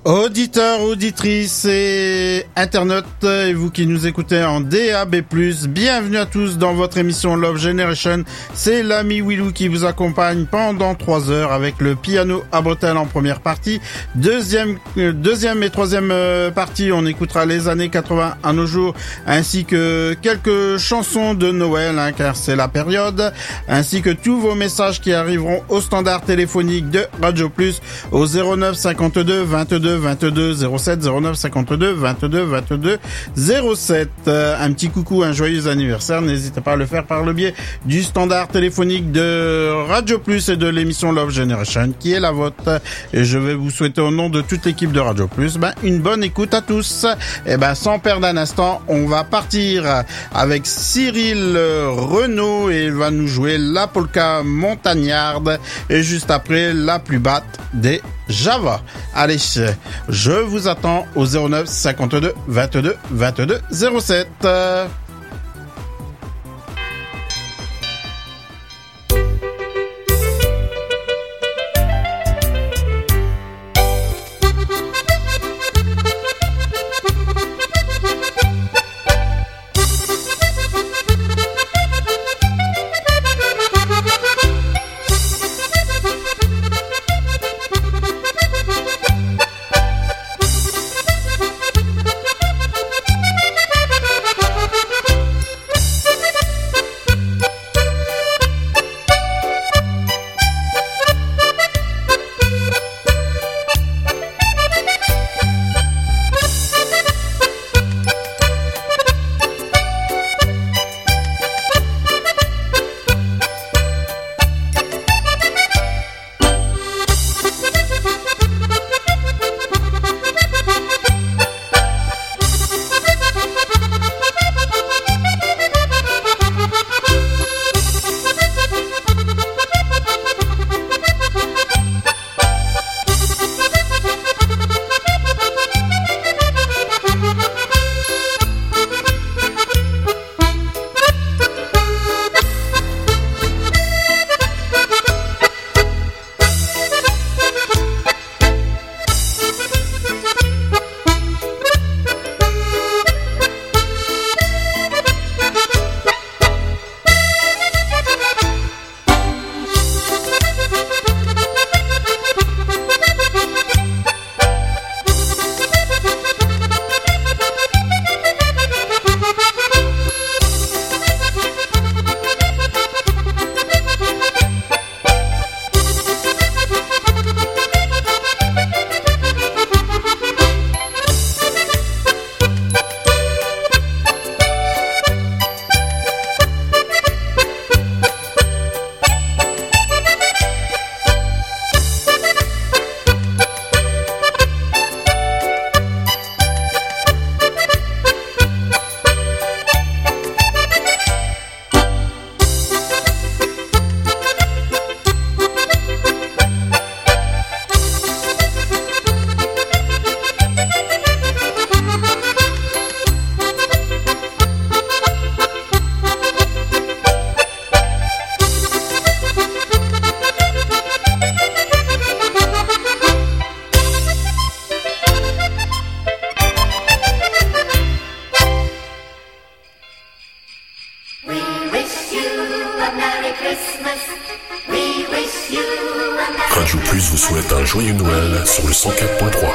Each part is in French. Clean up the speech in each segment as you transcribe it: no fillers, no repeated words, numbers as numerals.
Auditeurs, auditrices et internautes, et vous qui nous écoutez en DAB+, bienvenue à tous dans votre émission Love Generation. C'est l'ami Willou qui vous accompagne pendant 3 heures avec le piano à bretelles en première partie. Deuxième et troisième partie, on écoutera les années 80 à nos jours, ainsi que quelques chansons de Noël, car c'est la période, ainsi que tous vos messages qui arriveront au standard téléphonique de Radio Plus au 09 52 22 22 07 09 52 22 22 07. Un petit coucou, un joyeux anniversaire. N'hésitez pas à le faire par le biais du standard téléphonique de Radio Plus et de l'émission Love Generation qui est la vôtre. Et je vais vous souhaiter au nom de toute l'équipe de Radio Plus une bonne écoute à tous. Et sans perdre un instant, on va partir avec Cyril Renaud et il va nous jouer la polka montagnarde et juste après la plus batte des Java. Allez, je vous attends au 09 52 22 22 07. Radio Plus vous souhaite un joyeux Noël sur le 104.3.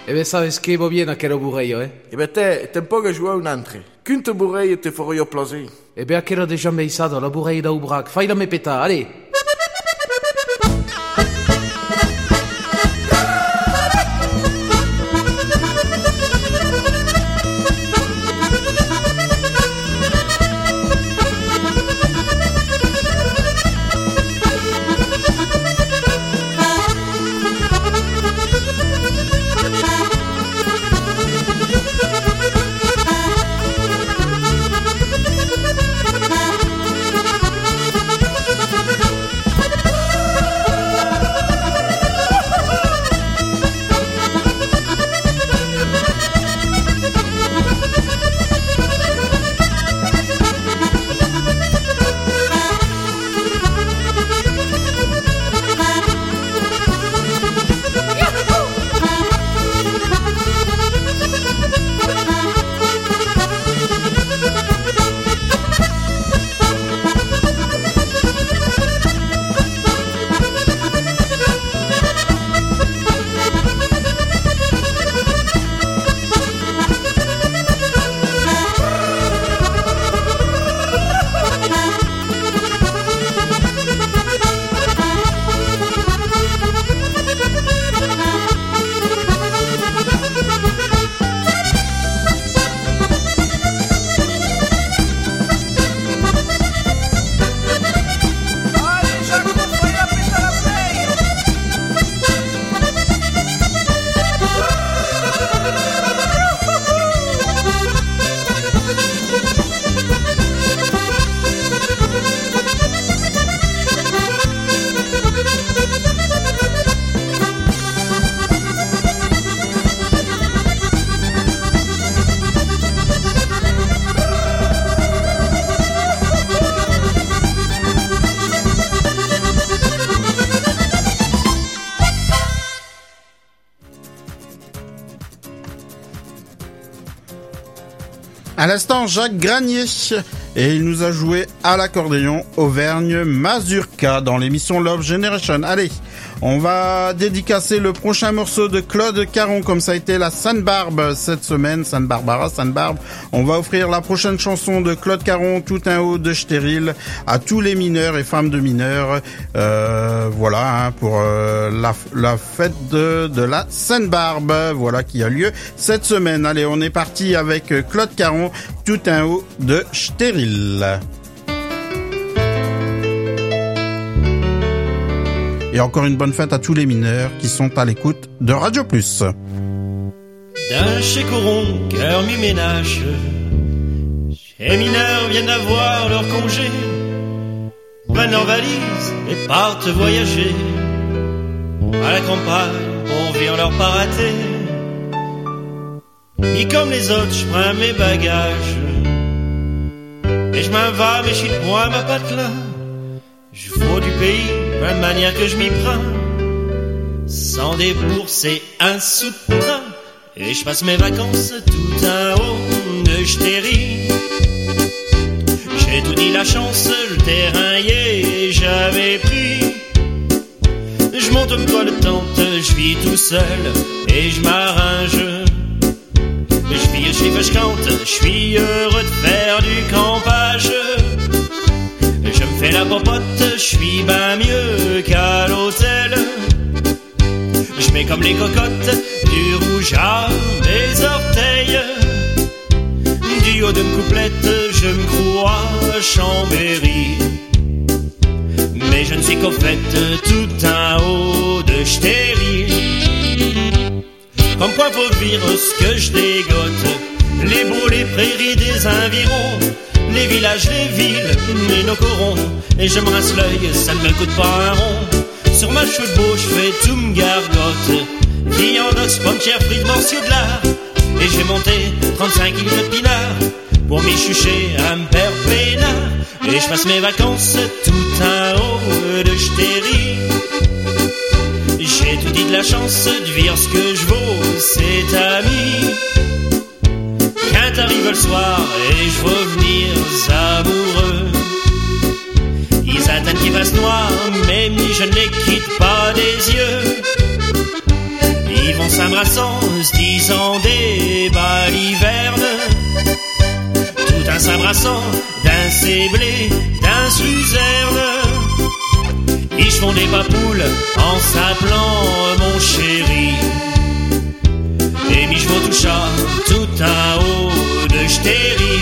E ben sabes che va bien aquello burreio, eh? E ben te un po' che jouer un altre. Quinte burreie te farò io plaisir. E ben aquello déjà meisado, la burreia da Ubrac. Fai la me peta, allez! À l'instant, Jacques Granier, et il nous a joué à l'accordéon Auvergne Mazurka dans l'émission Love Generation. Allez, on va dédicacer le prochain morceau de Claude Caron, comme ça a été la Sainte-Barbe cette semaine, Sainte-Barbara, Sainte-Barbe. On va offrir la prochaine chanson de Claude Caron, Tout un haut de stérile, à tous les mineurs et femmes de mineurs. Voilà, hein, pour la fête de la Sainte-Barbe, voilà, qui a lieu cette semaine. Allez, on est parti avec Claude Caron, Tout un haut de stérile. Et encore une bonne fête à tous les mineurs qui sont à l'écoute de Radio Plus. D'un chez Coron, cœur mi ménage, les mineurs viennent d'avoir leur congé, prennent leurs valises et partent voyager à la campagne pour vivre leur pas raté. Et comme les autres, je prends mes bagages et je m'en vais, mais je suis de moi ma patte là. Je vaux du pays, la manière que je m'y prends, sans débourser un sou de train. Et je passe mes vacances tout en haut de Stéry. J'ai tout dit la chance, le terrain y est, j'avais pris. Je monte une toile de tente, je vis tout seul et je m'arrange. Je vis, je cante, je suis heureux de faire du campage. Je me fais la popote, je suis ben mieux qu'à l'hôtel. Je mets comme les cocottes du rouge à mes orteils. Du haut d'une couplette, je me crois à Chambéry. Mais je ne suis qu'au fait tout en haut de Stéry. Comme quoi faut vivre ce que je dégote, les beaux, les prairies des environs, les villages, les villes, et nos corons. Et je me rince l'œil, ça ne me coûte pas un rond. Sur ma cheveux de beau, je fais tout me gargote. Viandox, pomme, chère, frites, morceaux de lard. Et j'ai monté 35 kilos de pinard pour m'y chucher à me perdre peinard. Et je passe mes vacances tout en haut de Stéry. J'ai tout dit de la chance de vivre ce que je vaux, c'est ami. Quand arrive le soir et je veux venir amoureux, ils attendent qu'il fasse noir, même si je ne les quitte pas des yeux. Ils vont s'embrassant, se disant des balivernes, tout en s'embrassant d'un séblé, d'un luzerne. Ils font des papoules en s'appelant mon chéri. Et mi j'vaux tout chat, tout en haut de j'téri.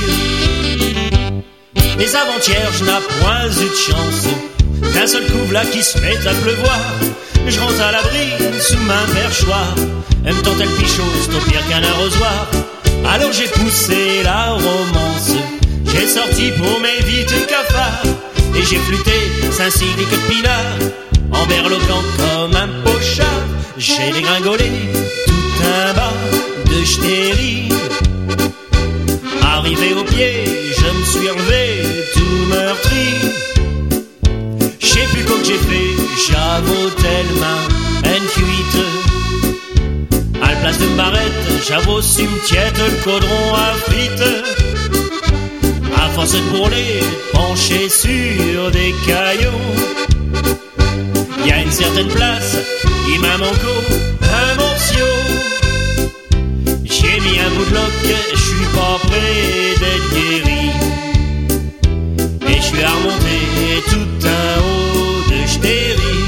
Mais avant-hier, j'n'ai point eu de chance. D'un seul coup, là qui se met à pleuvoir. Je rentre à l'abri sous ma perchoir. Elle me tente le pichot, c'est au pire qu'un arrosoir. Alors j'ai poussé la romance. J'ai sorti pour mes vites cafards. Et j'ai flûté Saint-Cyr que de pinard. En berloquant comme un pochard. J'ai dégringolé tout un bas de j'téri. Arrivé au pied, je me suis relevé tout meurtri. J'sais plus quoi que j'ai fait, j'avoue tellement une cuite. À la place d'une barrette, j'avoue cimetière le caudron à frites. À force de bourler, penché sur des cailloux. Y'a une certaine place, il m'a manqué un morceau. J'ai mis un bout de loc, j'suis pas près d'être guéri. Et j'suis à remonter tout en haut de j'téri.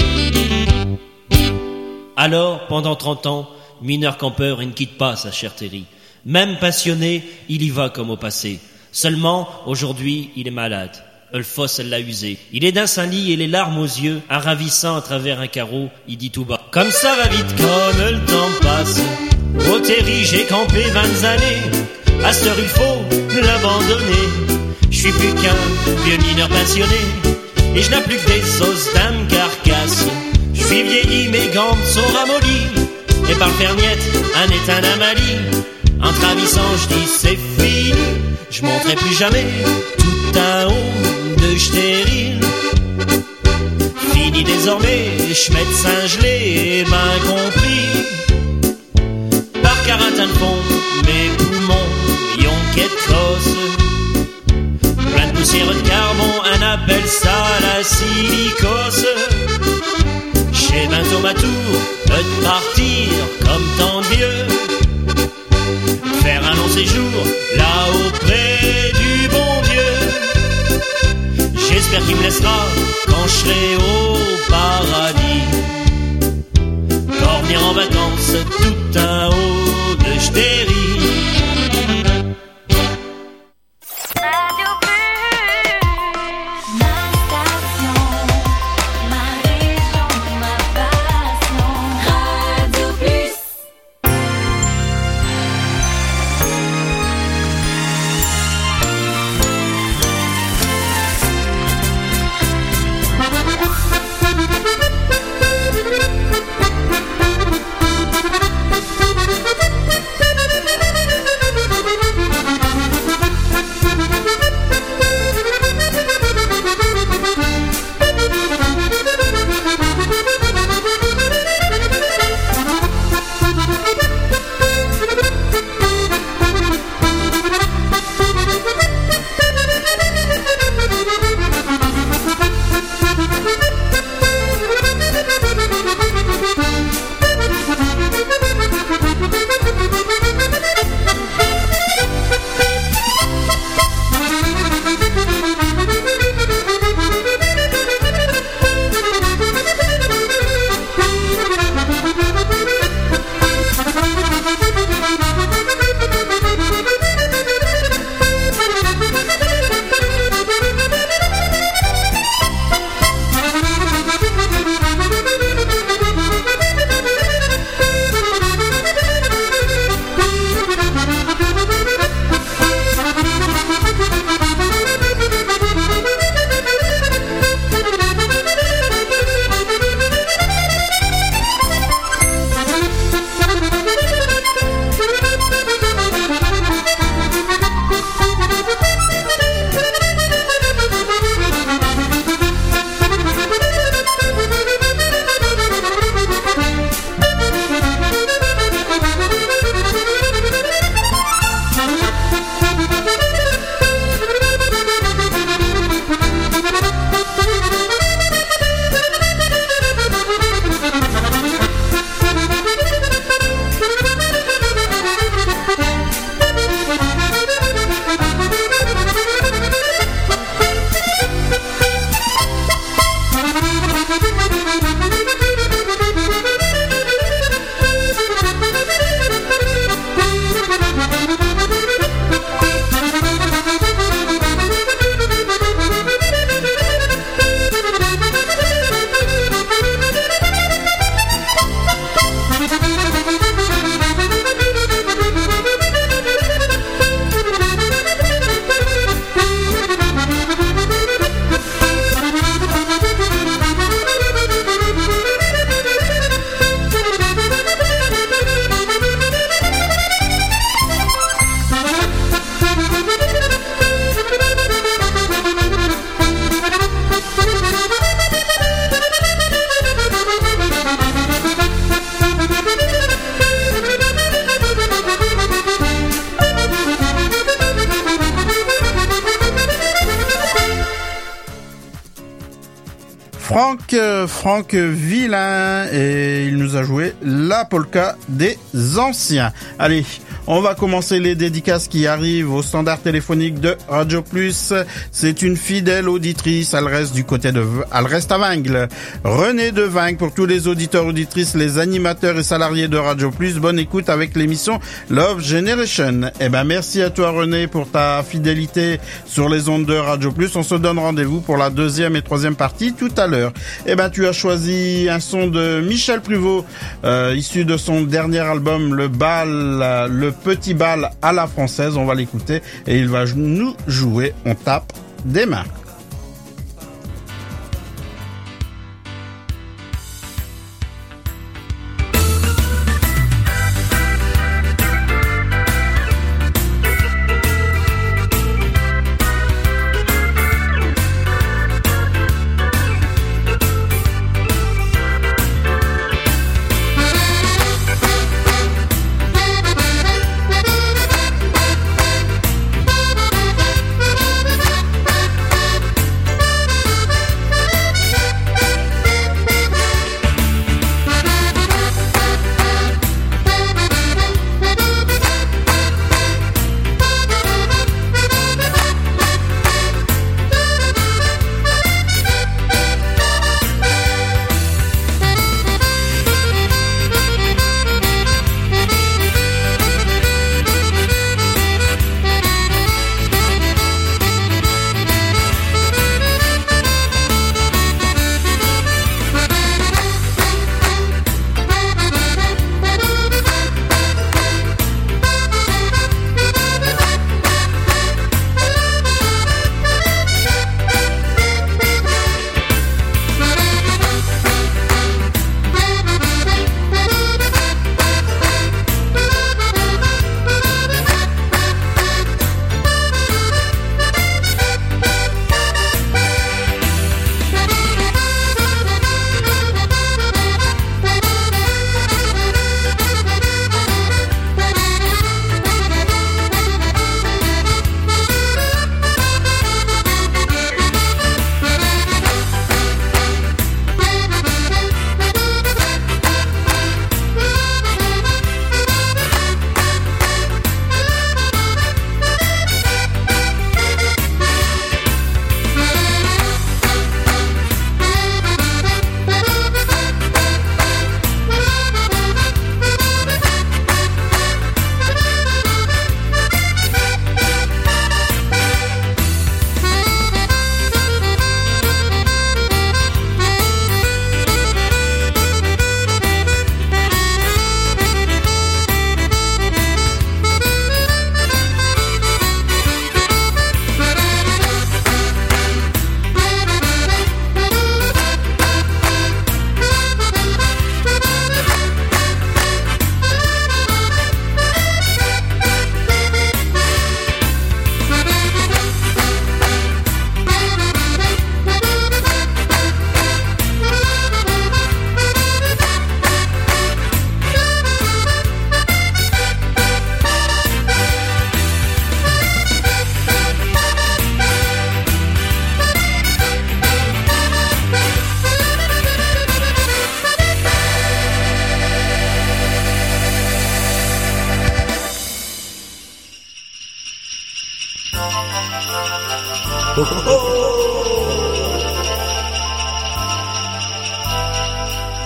Alors, pendant 30 ans, mineur campeur, il ne quitte pas sa chère terri. Même passionné, il y va comme au passé. Seulement, aujourd'hui, il est malade. Le fosse, elle l'a usé. Il est d'un saint lit et les larmes aux yeux, un ravissant à travers un carreau, il dit tout bas. Comme ça va vite comme le temps passe. Au terri, j'ai campé 20 années. À cette heure, il faut l'abandonner. Je suis plus qu'un vieux mineur passionné. Et je n'ai plus que des os d'âme carcasse. Je suis vieilli, mes gants sont ramollis. Et par le fermiette, un éteint d'Amalie. En travissant, je dis c'est fini. Je monterai plus jamais tout un haut de j'téri. Fini désormais, j'mets de Saint-Gelais, ben compris. Par Caratin de fond, mes poumons y'ont qu'étrosse. Plein de poussière de carbone, on appelle ça la silicose. J'ai bientôt ma tour de partir comme tant de vieux. Faire un long séjour là auprès du bon Dieu. J'espère qu'il me laissera quand je serai au paradis. Pour venir en vacances tout en haut de j'téri. Franck Villain, et il nous a joué la polka des anciens. Allez, on va commencer les dédicaces qui arrivent au standard téléphonique de Radio Plus. C'est une fidèle auditrice, elle reste à Vingles. Renée de Vingles, pour tous les auditeurs, auditrices, les animateurs et salariés de Radio Plus, bonne écoute avec l'émission Love Generation. Eh ben, merci à toi Renée pour ta fidélité sur les ondes de Radio Plus. On se donne rendez-vous pour la deuxième et troisième partie tout à l'heure. Eh ben, tu as choisi un son de Michel Pruvot, issu de son dernier album, Le Petit Bal à la française. On va l'écouter et il va nous jouer On tape des mains.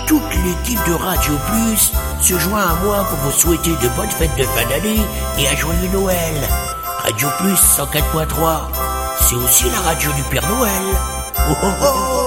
toute l'équipe de Radio Plus se joint à moi pour vous souhaiter de bonnes fêtes de fin d'année et un joyeux Noël. Radio Plus 104.3, c'est aussi la radio du Père Noël. Oh oh oh!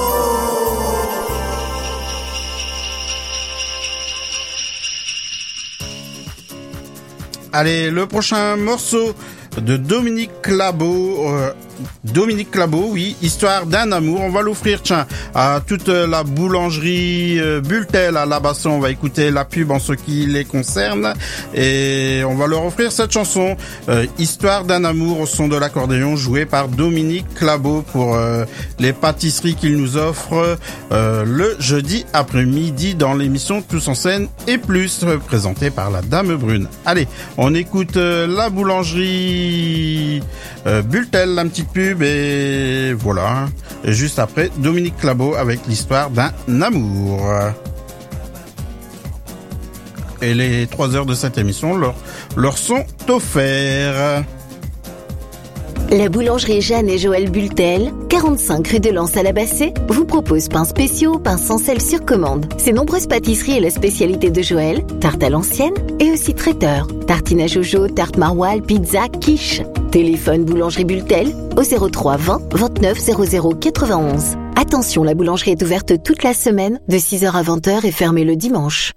Allez, le prochain morceau de Dominique Clabaud, oui, Histoire d'un amour. On va l'offrir, tiens, à toute la boulangerie Bultel à Labasson. On va écouter la pub en ce qui les concerne et on va leur offrir cette chanson, Histoire d'un amour, au son de l'accordéon, joué par Dominique Clabaud pour les pâtisseries qu'il nous offre le jeudi après-midi dans l'émission Tous en scène et plus, présentée par la Dame Brune. Allez, on écoute la boulangerie Bultel, la petite pub, et voilà. Et juste après, Dominique Clabaud avec l'histoire d'un amour. Et les 3 heures de cette émission leur sont offerts. La boulangerie Jeanne et Joël Bultel, 45 rue de Lens à la Bassée, vous propose pains spéciaux, pains sans sel sur commande. Ses nombreuses pâtisseries et la spécialité de Joël, tarte à l'ancienne et aussi traiteur. Tartine à Jojo, tarte maroilles, pizza, quiche. Téléphone boulangerie Bultel au 03 20 29 00 91. Attention, la boulangerie est ouverte toute la semaine de 6h à 20h et fermée le dimanche.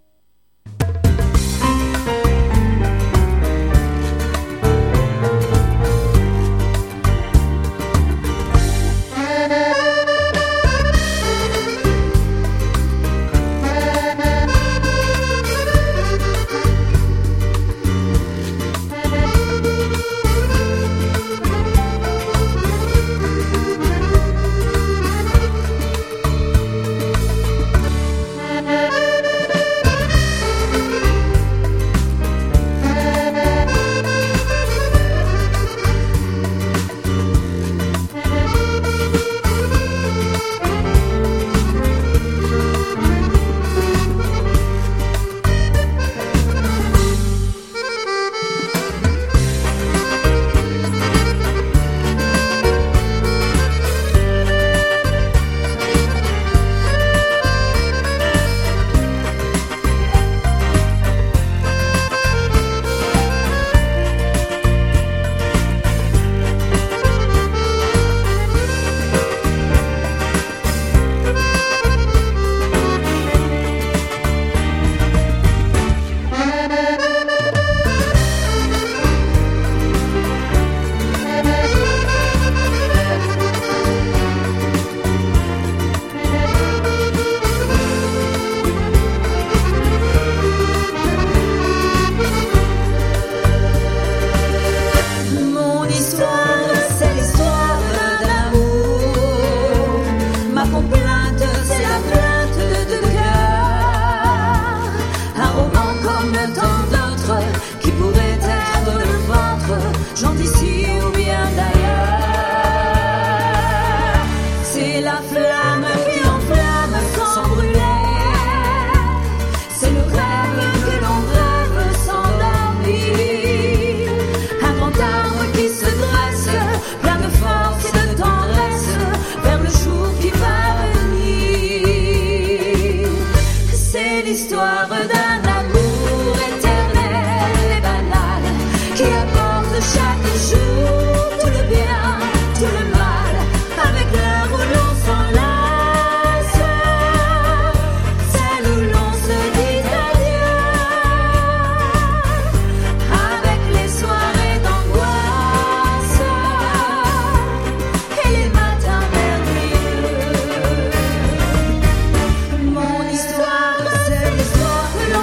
Mon histoire, c'est l'histoire que l'on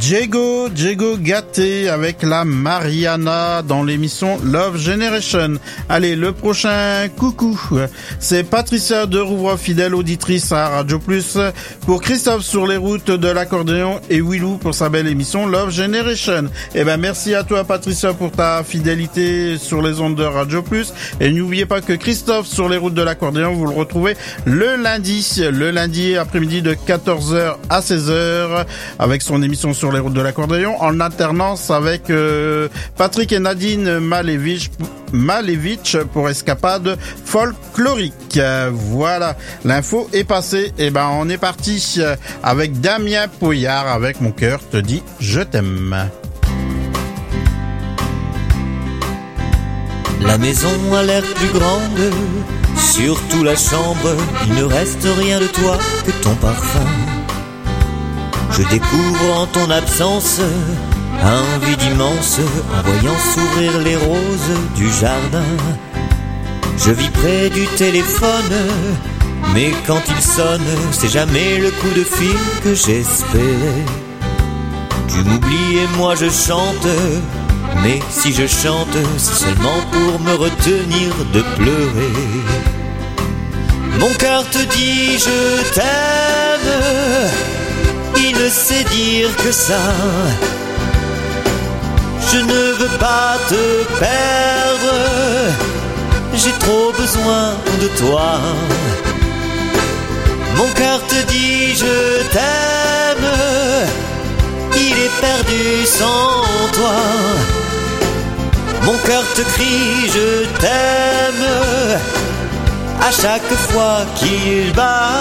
Diego Gâté avec la Mariana dans l'émission Love Generation. Allez, le prochain coucou, c'est Patricia de Rouvroy, fidèle auditrice à Radio Plus, pour Christophe sur les routes de l'accordéon et Willou pour sa belle émission Love Generation. Eh ben, merci à toi Patricia pour ta fidélité sur les ondes de Radio Plus, et n'oubliez pas que Christophe sur les routes de l'accordéon, vous le retrouvez le lundi après-midi de 14h à 16h avec son émission sur les routes de l'accordéon, en alternance avec Patrick et Nadine Malevich pour Escapade folklorique. Voilà, l'info est passée. Et ben, on est parti avec Damien Poyard avec Mon cœur te dit je t'aime. La maison a l'air plus grande, surtout la chambre, il ne reste rien de toi que ton parfum. Je découvre en ton absence un vide immense en voyant s'ouvrir les roses du jardin. Je vis près du téléphone, mais quand il sonne, c'est jamais le coup de fil que j'espérais. Tu m'oublies et moi je chante, mais si je chante, c'est seulement pour me retenir de pleurer. Mon cœur te dit je t'aime, il ne sait dire que ça. Je ne veux pas te perdre, j'ai trop besoin de toi. Mon cœur te dit je t'aime, il est perdu sans toi. Mon cœur te crie je t'aime à chaque fois qu'il bat.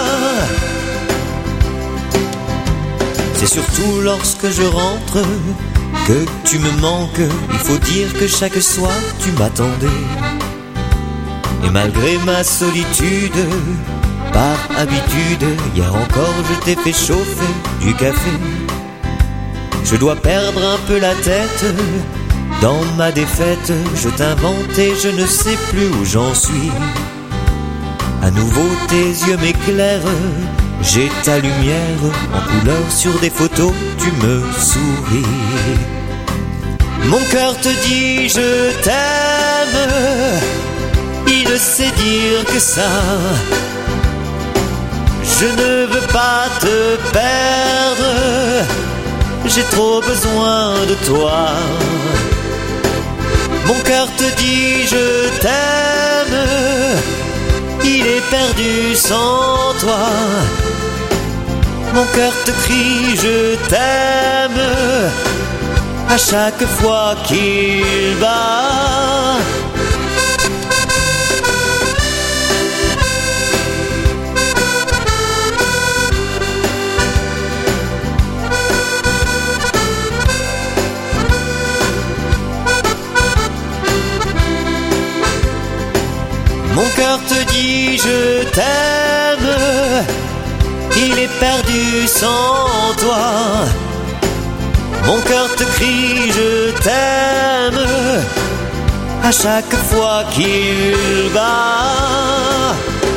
C'est surtout lorsque je rentre que tu me manques. Il faut dire que chaque soir tu m'attendais. Et malgré ma solitude, par habitude, hier encore je t'ai fait chauffer du café. Je dois perdre un peu la tête dans ma défaite. Je t'invente et je ne sais plus où j'en suis. À nouveau tes yeux m'éclairent, j'ai ta lumière en couleur sur des photos, tu me souris. Mon cœur te dit je t'aime, il ne sait dire que ça. Je ne veux pas te perdre, j'ai trop besoin de toi. Mon cœur te dit je t'aime, il est perdu sans toi. Mon cœur te crie je t'aime à chaque fois qu'il bat. Mon cœur te dit je t'aime, il est perdu sans toi. Mon cœur te crie je t'aime à chaque fois qu'il bat.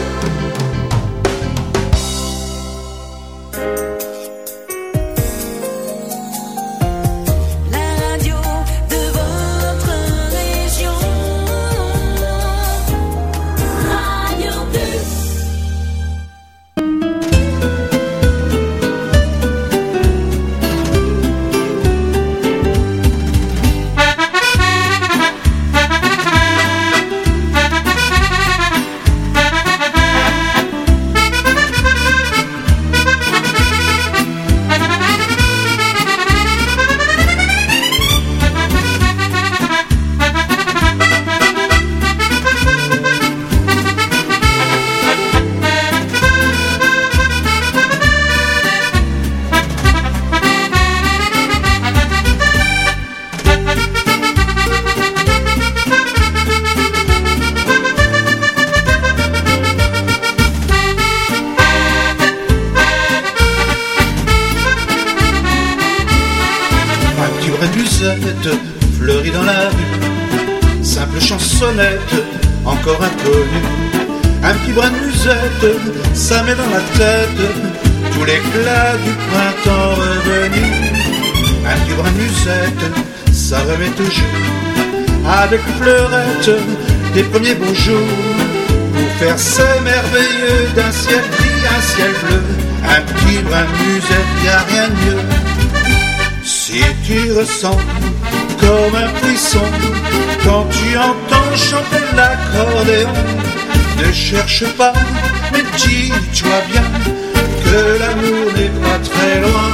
Fleurie dans la rue, simple chansonnette, encore inconnue. Un petit brin de musette, ça met dans la tête tout l'éclat du printemps revenu. un petit brin de musette, ça remet au jeu. Avec une fleurette des premiers beaux jours, pour faire ce merveilleux d'un ciel gris, un ciel bleu, un petit brin de musette, y a rien de mieux. Si tu ressens comme un frisson quand tu entends chanter l'accordéon, ne cherche pas, mais dis-toi bien que l'amour n'est pas très loin.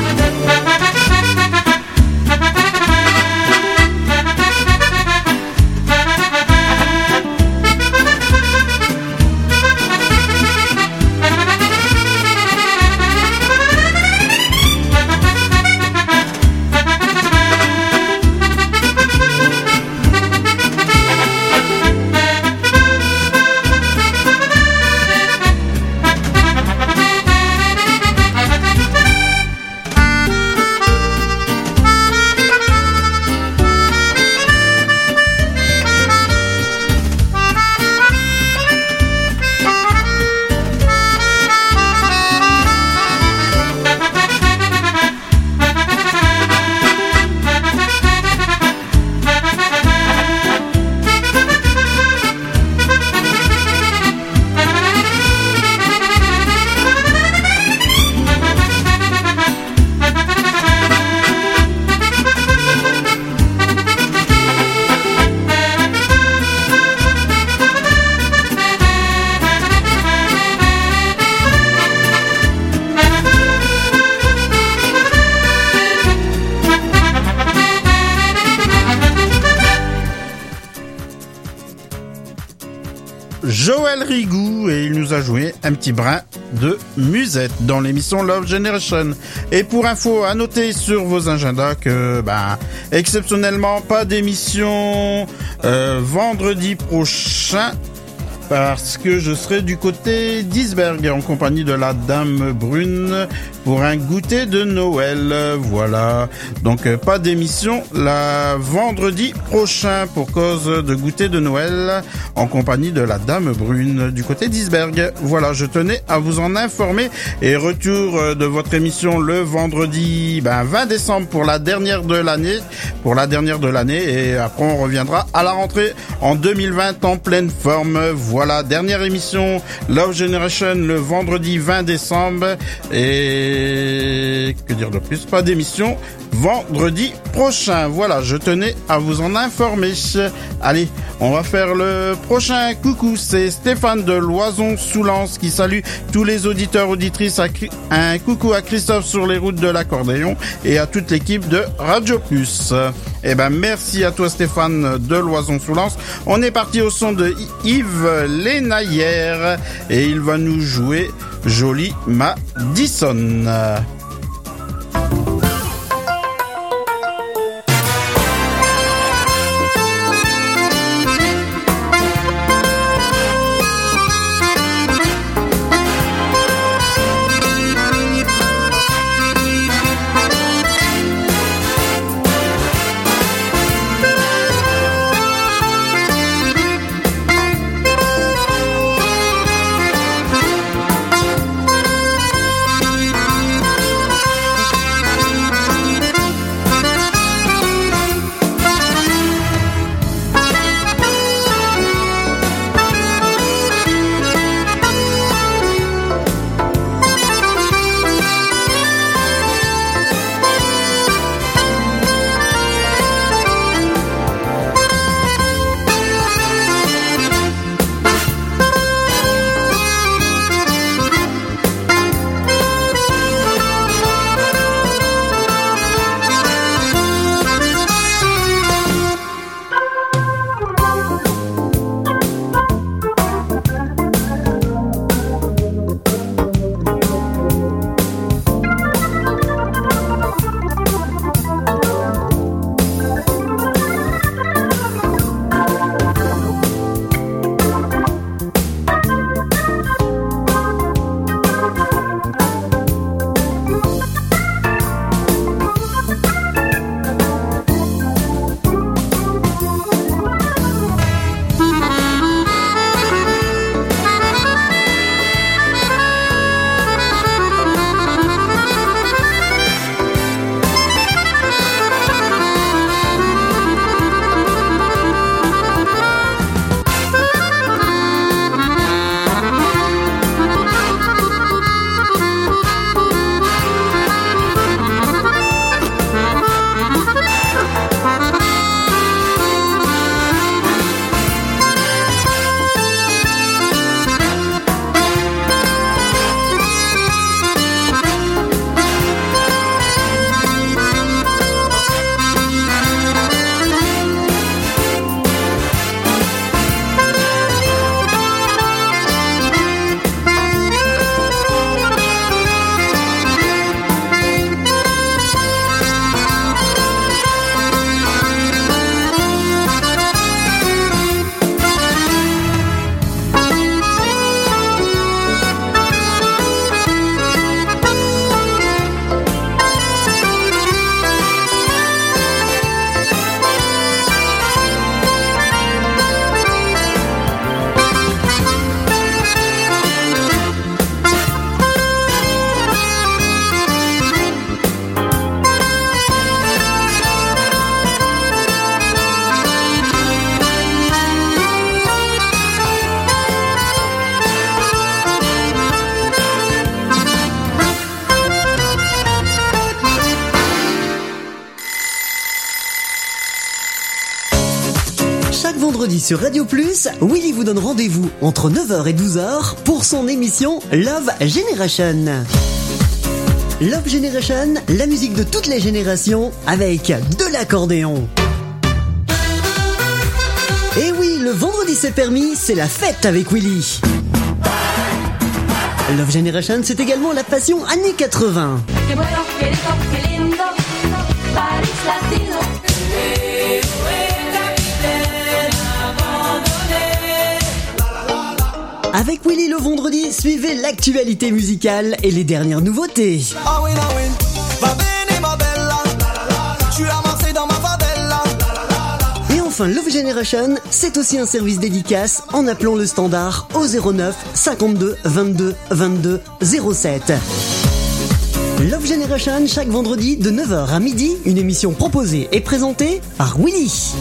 Joël Rigou, et il nous a joué un petit brin de musette dans l'émission Love Generation. Et pour info, à noter sur vos agendas que, exceptionnellement, pas d'émission vendredi prochain, parce que je serai du côté d'Isberg en compagnie de la Dame Brune pour un goûter de Noël. Voilà. Donc pas d'émission la vendredi prochain pour cause de goûter de Noël en compagnie de la Dame Brune du côté d'Isberg. Voilà, je tenais à vous en informer. Et retour de votre émission le vendredi 20 décembre pour la dernière de l'année. Et après on reviendra à la rentrée en 2020 en pleine forme. Voilà, dernière émission Love Generation le vendredi 20 décembre. Et que dire de plus, pas d'émission vendredi prochain. Voilà, je tenais à vous en informer. Allez, on va faire le prochain coucou. C'est Stéphane de Loison-sous-Lens qui salue tous les auditeurs, auditrices. Un coucou à Christophe sur les routes de l'accordéon et à toute l'équipe de Radio Plus. Merci à toi Stéphane de Loison-sous-Lens. On est parti au son de Yves Lénaillère et il va nous jouer Jolie Madison. Chaque vendredi sur Radio Plus, Willy vous donne rendez-vous entre 9h et 12h pour son émission Love Generation. Love Generation, la musique de toutes les générations avec de l'accordéon. Et oui, le vendredi c'est permis, c'est la fête avec Willy. Love Generation, c'est également la passion années 80. Avec Willy le vendredi, suivez l'actualité musicale et les dernières nouveautés. Et enfin, Love Generation, c'est aussi un service dédicace en appelant le standard au 09 52 22 22 07. Love Generation, chaque vendredi de 9h à midi, une émission proposée et présentée par Willy.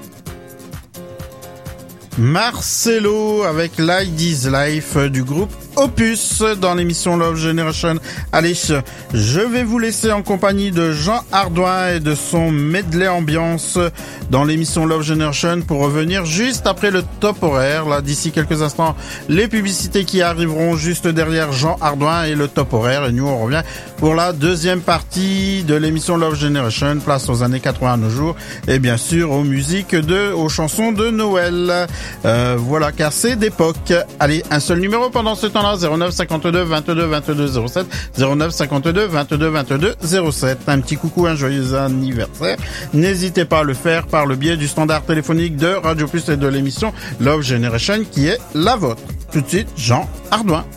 Marcelo avec Ladies Life du groupe Opus dans l'émission Love Generation. Allez, je vais vous laisser en compagnie de Jean Ardouin et de son medley ambiance dans l'émission Love Generation pour revenir juste après le top horaire. Là, d'ici quelques instants, les publicités qui arriveront juste derrière Jean Ardouin et le top horaire. Et nous, on revient pour la deuxième partie de l'émission Love Generation, place aux années 80 à nos jours, et bien sûr aux chansons de Noël. Voilà, car c'est d'époque. Allez, un seul numéro pendant ce temps-là, 09 52 22 22 07, 09 52 22 22 07. Un petit coucou, un joyeux anniversaire. N'hésitez pas à le faire par le biais du standard téléphonique de Radio Plus et de l'émission Love Generation qui est la vôtre. Tout de suite, Jean Ardouin.